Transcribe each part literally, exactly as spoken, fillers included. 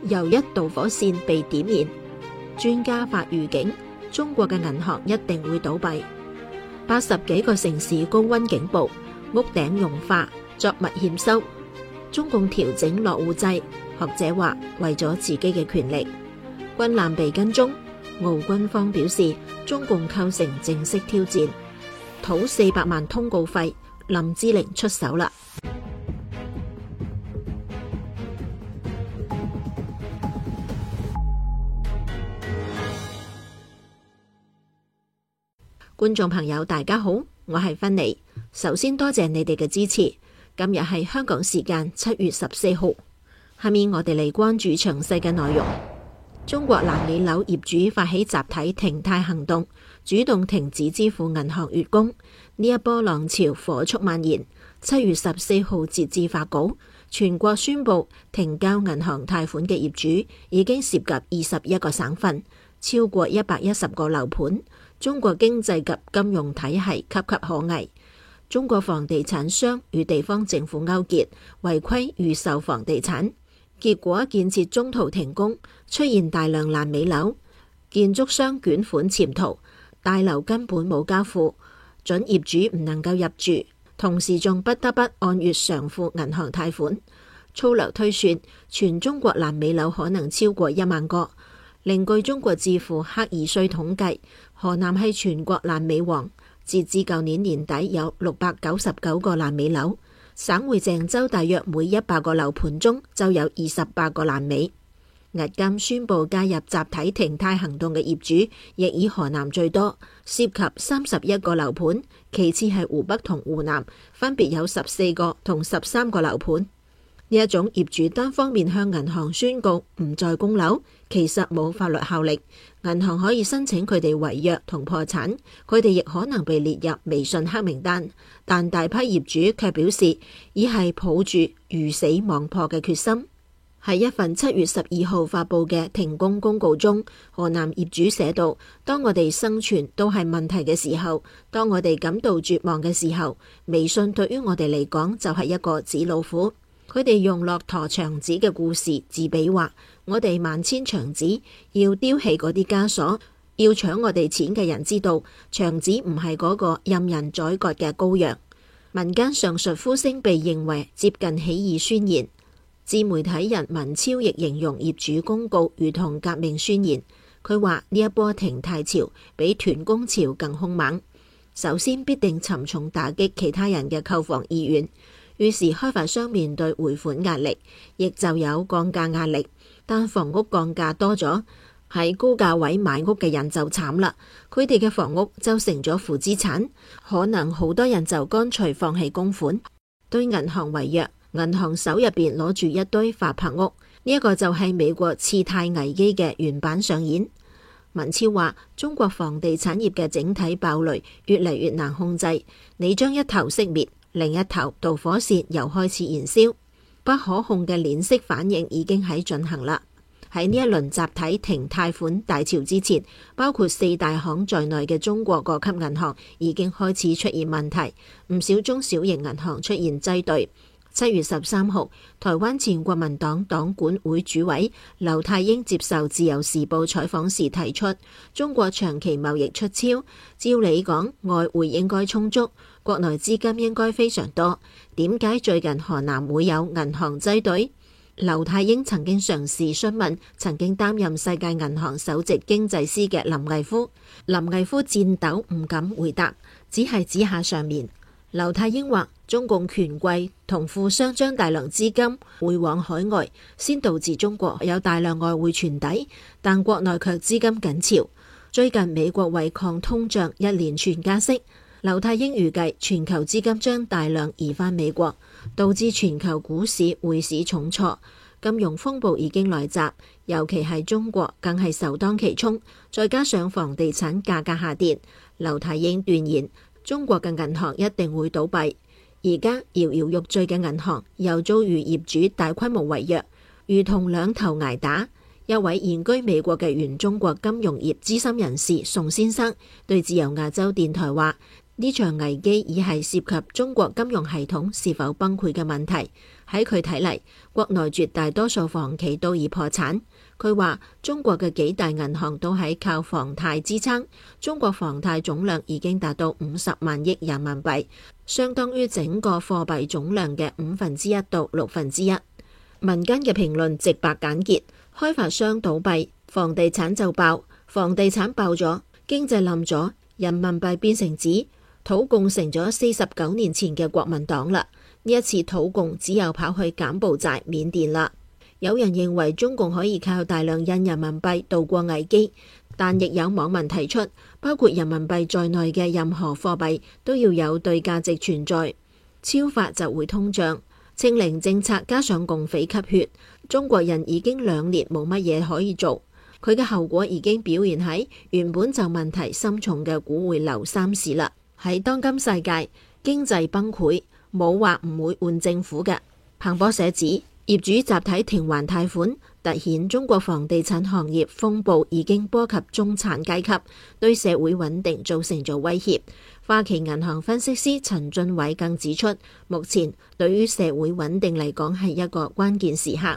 又一導火線被點燃。專家發預警，中國嘅銀行一定會倒閉。八十幾個城市高溫警報，屋頂融化，作物欠收。中共調整落戶制，學者話為咗自己嘅權力。軍艦被跟蹤，澳軍方表示中共構成正式挑戰，討四百萬通告費，林志玲出手啦。觀眾朋友大家好，我係芬妮，首先多謝你哋嘅支持。今日係香港時間七月十四號，下面我哋嚟關注詳細嘅內容。中國爛尾樓業主發起集體停貸行動，主動停止支付銀行月供，呢一波浪潮火速蔓延。七月十四號截至發稿，全國宣布停交銀行貸款嘅業主已經涉及二十一個省份，超過一百一十個樓盤。中國經濟及金融體系岌岌可危。中國房地產商與地方政府勾結，違規預售房地產，結果建設中途停工，出現大量爛尾樓。建築商捲款潛逃，大樓根本冇交付，準業主唔能夠入住，同時仲不得不按月償付銀行貸款。粗略推算，全中國爛尾樓可能超過一萬個。另據中國智庫克爾瑞統計，河南係全國爛尾王，截至舊年年底有六百九十九個爛尾樓。省會鄭州大約每一百個樓盤中就有二十八個爛尾。日監宣布加入集體停貸行動嘅業主，亦以河南最多，涉及三十一個樓盤，其次係湖北同湖南，分別有十四個同十三個樓盤。呢一種業主單方面向銀行宣告唔再供樓，其實冇法律效力，銀行可以申請佢哋違約同破產，佢哋亦可能被列入微信黑名單。但大批業主卻表示，已係抱住魚死網破嘅決心。喺一份七月十二號發佈嘅停工公告中，河南業主寫道：當我哋生存都係問題嘅時候，當我哋感到絕望嘅時候，微信對於我哋嚟講就係一個紙老虎。佢哋用駱駝長子嘅故事自比話，我哋萬千長子要丟棄嗰啲枷鎖，要搶我哋錢嘅人知道，長子唔係嗰個任人宰割嘅羔羊。民間上述呼聲被認為接近起義宣言。自媒體人文超亦形容業主公告如同革命宣言。佢話呢一波停貸潮比斷供潮更兇猛，首先必定沉重打擊其他人嘅購房意願。於是開發商面對回款壓力，亦就有降價壓力。但房屋降價多咗，喺高價位買屋嘅人就慘啦，佢哋嘅房屋就成咗負資產，可能好多人就乾脆放棄供款，對銀行違約，銀行手入邊攞住一堆發拍屋，呢一個就係美國次貸危機嘅原版上演。文超話：中國房地產業嘅整體爆雷越嚟越難控制，你將一頭熄滅，另一頭導火線又開始燃燒，不可控嘅鏈式反應已經喺進行啦。喺呢一輪集體停貸款大潮之前，包括四大行在內嘅中國各級銀行已經開始出現問題，唔少中小型銀行出現擠兌。七月十三號，台灣前國民黨黨管會主委劉太英接受自由時報採訪時提出，中國長期貿易出超，照理講外匯應該充足，國內資金應該非常多，點解最近河南會有銀行擠兌？劉太英曾經嘗試詢問曾經擔任世界銀行首席經濟師嘅林毅夫，林毅夫顫抖唔敢回答，只係指下上面。劉太英話：中共權貴同富商將大量資金匯往海外，先導致中國有大量外匯存底，但國內卻資金緊潮。最近美國為抗通脹一連串加息，劉太英預計全球資金將大量移返美國，導致全球股市匯市重挫，金融風暴已經來襲，尤其係中國更係首當其衝。再加上房地產價格下跌，劉太英斷言中國嘅銀行一定會倒閉。而家搖搖欲墜嘅銀行又遭遇業主大規模違約，如同兩頭挨打。一位現居美國嘅原中國金融業資深人士宋先生對自由亞洲電台話： 呢場危機已係涉及中國金融系統是否崩潰嘅問題。喺佢睇嚟，國內絕大多數房企都已破產。佢話中國嘅幾大銀行都喺靠房貸支撐，中國房貸總量已經達到五十萬億人民幣，相當於整個貨幣總量嘅五分之一到六分之一。民間嘅評論直白簡潔：開發商倒閉，房地產就爆，房地產爆咗，經濟冧咗，人民幣變成紙，土共成咗四十九年前嘅國民黨啦。呢一次土共只有跑去柬埔寨、緬甸啦。有人認為中共可以靠大量印人民幣渡過危機，但亦有網民提出，包括人民幣在內嘅任何貨幣都要有對價值存在，超發就會通脹。清零政策加上共匪吸血，中國人已經兩年冇乜嘢可以做，佢嘅後果已經表現喺原本就問題深重嘅股匯樓三市啦。喺當今世界，經濟崩潰冇話唔會換政府嘅。彭博社指，業主集體停還貸款，凸顯中國房地產行業風暴已經波及中產階級，對社會穩定造成咗威脅。花旗銀行分析師陳俊偉更指出，目前對於社會穩定嚟講係一個關鍵時刻。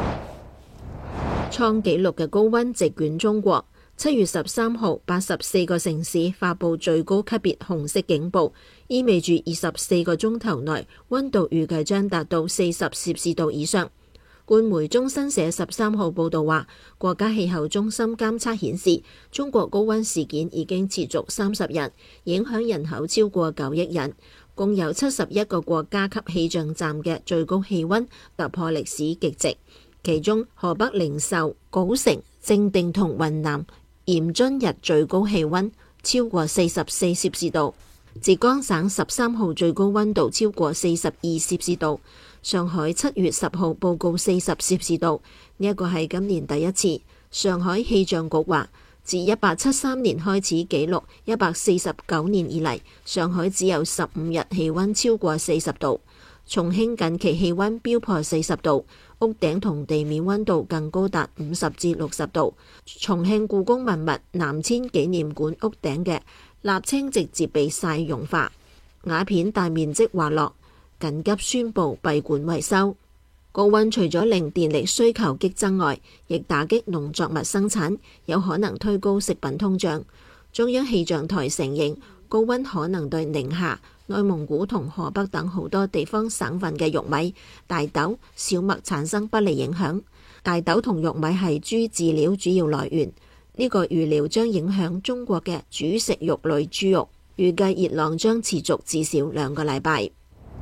創紀錄嘅高溫席捲中國。七月十三號，八十四個城市發佈最高級別紅色警報，意味住二十四個鐘頭內溫度預計將達到四十攝氏度以上。官媒中新社十三號報道話，國家氣候中心監測顯示，中國高溫事件已經持續三十日，影響人口超過九億人，共有七十一個國家級氣象站嘅最高氣溫突破歷史極值，其中河北靈壽、莒城、正定同雲南鹽津日最高氣溫超過四十四攝氏度，浙江省十三號最高溫度超過四十二攝氏度，上海七月十號報告四十攝氏度，呢一個係今年第一次。上海氣象局話，自一八七三年開始記錄一百四十九年以嚟，上海只有十五日氣溫超過四十度。重慶近期氣溫飆破四十度，屋頂同地面溫度更高達五十至六十度。重慶故宮文物南遷紀念館屋頂嘅瀝青直接被曬融化，瓦片大面積滑落，緊急宣布閉館維修。高溫除咗令電力需求激增外，亦打擊農作物生產，有可能推高食品通脹。中央氣象台承認，高溫可能對寧夏、內蒙古同河北等好多地方省份嘅玉米、大豆、小麥產生不利影響。大豆同玉米係豬飼料主要來源，呢個預料將影響中國嘅主食肉類豬肉。預計熱浪將持續至少兩個禮拜。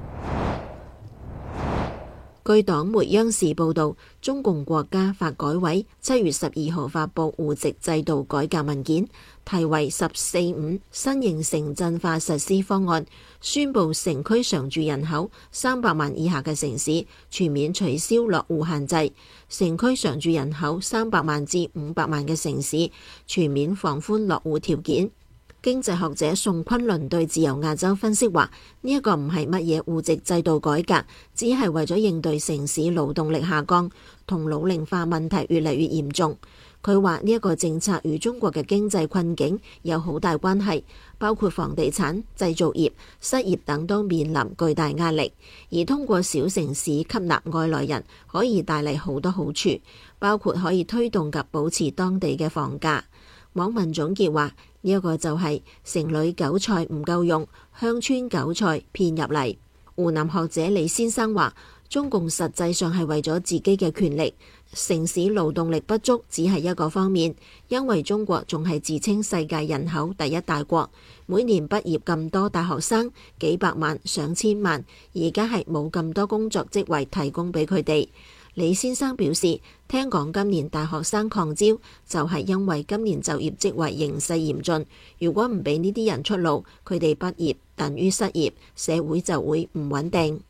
據黨媒央視報道，中共國家發改委七月十二號發布戶籍制度改革文件，題為《十四五新型城鎮化實施方案》，宣布城區常住人口三百萬以下嘅城市全面取消落戶限制，城區常住人口三百萬至五百萬嘅城市全面放寬落戶條件。經濟學者宋昆侖對自由亞洲分析話：呢一個唔係乜嘢戶籍制度改革，只係為咗應對城市勞動力下降同老齡化問題越嚟越嚴重。佢話呢一個政策與中國嘅經濟困境有好大關係，包括房地產、製造業、失業等都面臨巨大壓力。而通過小城市吸納外來人，可以帶嚟好多好處，包括可以推動及保持當地嘅房價。網民總結話：呢一個就係城裏韭菜唔夠用，鄉村韭菜騙入嚟。湖南學者李先生話：中共實際上係為咗自己嘅權力，城市勞動力不足只係一個方面，因為中國仲係自稱世界人口第一大國，每年畢業咁多大學生幾百萬上千萬，而家係冇咁多工作職位提供俾佢哋。李先生表示，聽講今年大學生擴招就係因為今年就業職位形勢嚴峻，如果唔俾呢啲人出路，佢哋畢業等於失業，社會就會唔穩定。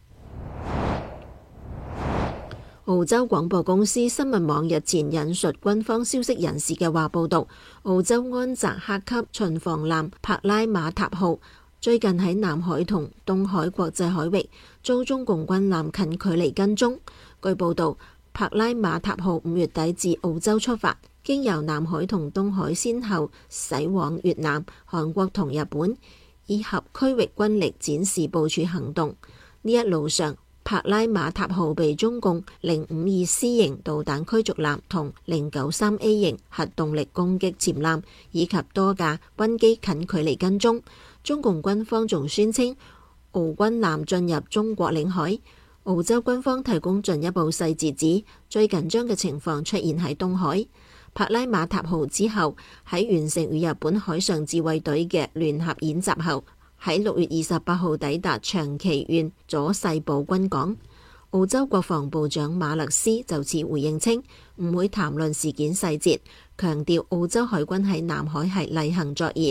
澳洲廣播公司新聞網日前引述軍方消息人士嘅話報道，澳洲安澤克級巡防艦帕拉馬塔號最近喺南海同東海國際海域遭中共軍艦近距離跟蹤。據報道，帕拉馬塔號五月底自澳洲出發，經由南海同東海先後駛往越南、韓國同日本， 以及區域軍力展示部署行動。呢一路上，帕拉馬塔號被中共零五二 C 型導彈驅逐艦同零九三 A 型核動力攻擊潛艦以及多架軍機近距離跟蹤。中共軍方仲宣稱澳軍艦進入中國領海。澳洲軍方提供進一步細節指，最緊張嘅情況出現喺東海。帕拉馬塔號之後喺完成與日本海上自衛隊嘅聯合演習後，喺六月二十八號抵達長崎縣佐世保軍港。澳洲國防部長馬勒斯就此回應稱，唔會談論事件細節，強調澳洲海軍喺南海係例行作業。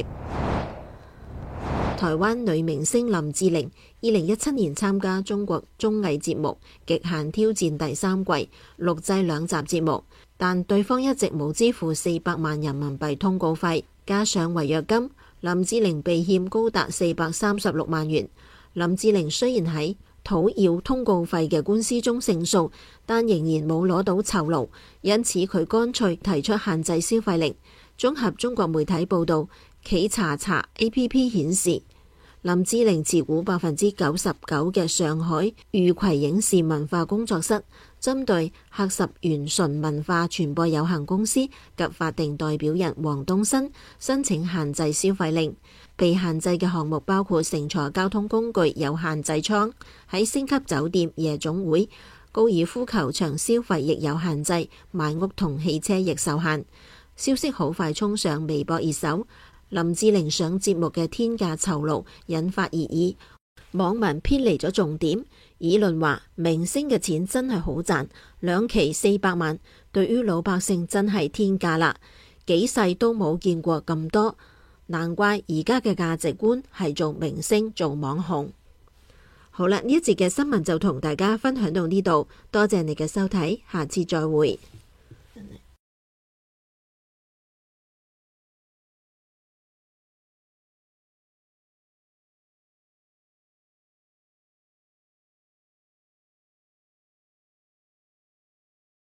台灣女明星林志玲二零一七年參加中國綜藝節目《極限挑戰》第三季，錄製兩集節目，但對方一直冇支付四百萬人民幣通告費，加上違約金，林志玲被欠高達四百三十六萬元。林志玲雖然喺討要通告費嘅官司中勝訴，但仍然冇攞到酬勞，因此佢乾脆提出限制消費令。綜合中國媒體報道，企查查 A P P 顯示，林志玲持股百分之九十九嘅上海裕葵影視文化工作室，針對赫十元純文化傳播有限公司及法定代表人王東新申請限制消費令。被限制嘅項目包括乘坐交通工具有限制艙，喺星級酒店、夜總會、高爾夫球場消費亦有限制，買屋同汽車亦受限。消息好快衝上微博熱搜，林志玲上節目嘅天價酬勞引發熱議，網民偏離咗重點，議論話明星嘅錢真係好賺，兩期四百萬對於老百姓真係天價啦，幾世都冇見過咁多，難怪而家嘅價值觀係做明星做網紅。好啦，呢一節嘅新聞就同大家分享到呢度，多謝你嘅收睇，下次再會。